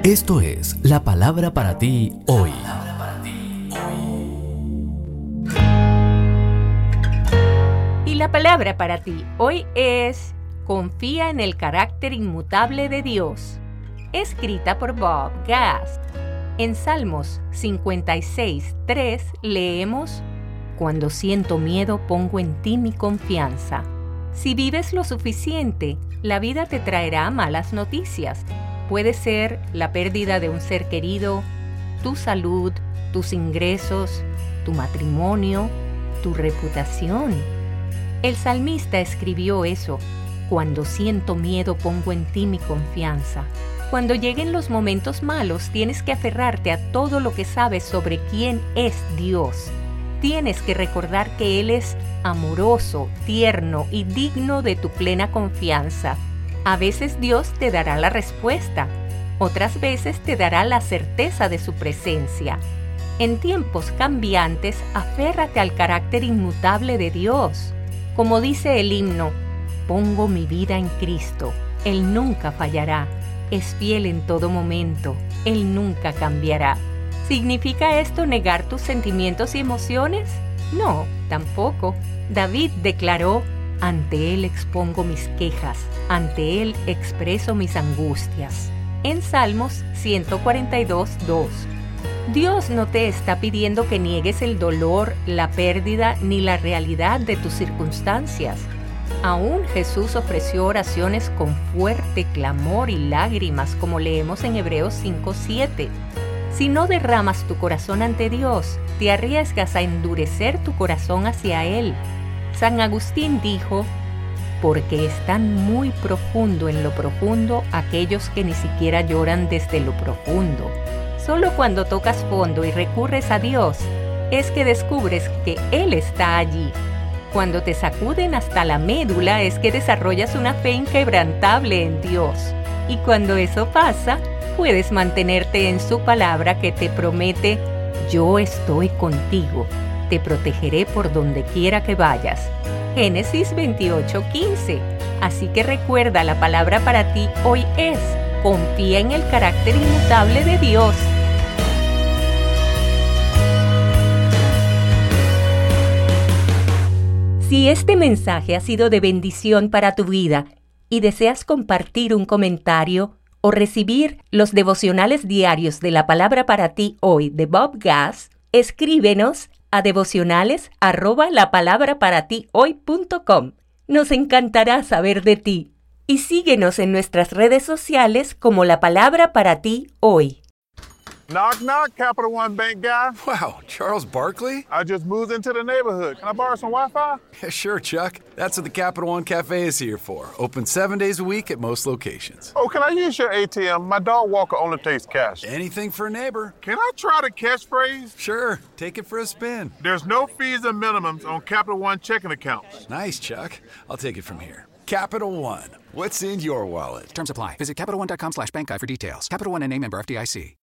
Esto es la palabra para ti hoy. Y la palabra para ti hoy es: confía en el carácter inmutable de Dios. Escrita por Bob Gass. En Salmos 56:3 leemos: Cuando siento miedo, pongo en ti mi confianza. Si vives lo suficiente, la vida te traerá malas noticias. Puede ser la pérdida de un ser querido, tu salud, tus ingresos, tu matrimonio, tu reputación. El salmista escribió eso: cuando siento miedo, pongo en ti mi confianza. Cuando lleguen los momentos malos, tienes que aferrarte a todo lo que sabes sobre quién es Dios. Tienes que recordar que Él es amoroso, tierno y digno de tu plena confianza. A veces Dios te dará la respuesta, otras veces te dará la certeza de su presencia. En tiempos cambiantes, aférrate al carácter inmutable de Dios. Como dice el himno, pongo mi vida en Cristo, Él nunca fallará, es fiel en todo momento, Él nunca cambiará. ¿Significa esto negar tus sentimientos y emociones? No, tampoco. David declaró: ante Él expongo mis quejas, ante Él expreso mis angustias. En Salmos 142:2. Dios no te está pidiendo que niegues el dolor, la pérdida ni la realidad de tus circunstancias. Aún Jesús ofreció oraciones con fuerte clamor y lágrimas, como leemos en Hebreos 5:7. Si no derramas tu corazón ante Dios, te arriesgas a endurecer tu corazón hacia Él. San Agustín dijo: porque están muy profundo en lo profundo aquellos que ni siquiera lloran desde lo profundo. Solo cuando tocas fondo y recurres a Dios, es que descubres que Él está allí. Cuando te sacuden hasta la médula, es que desarrollas una fe inquebrantable en Dios. Y cuando eso pasa, puedes mantenerte en su palabra que te promete: yo estoy contigo, te protegeré por donde quiera que vayas. Génesis 28:15. Así que recuerda, la palabra para ti hoy es: confía en el carácter inmutable de Dios. Si este mensaje ha sido de bendición para tu vida y deseas compartir un comentario o recibir los devocionales diarios de la palabra para ti hoy de Bob Gass, escríbenos a devocionales@lapalabraparatihoy.com. Nos encantará saber de ti. Y síguenos en nuestras redes sociales como La Palabra para ti hoy. Knock, knock, Capital One Bank guy. Wow, Charles Barkley? I just moved into the neighborhood. Can I borrow some Wi-Fi? Yeah, sure, Chuck. That's what the Capital One Cafe is here for. Open 7 days a week at most locations. Oh, can I use your ATM? My dog Walker only takes cash. Anything for a neighbor. Can I try the catchphrase? Sure, take it for a spin. There's no fees or minimums on Capital One checking accounts. Nice, Chuck. I'll take it from here. Capital One. What's in your wallet? Terms apply. Visit CapitalOne.com/bankguide for details. Capital One NA, member FDIC.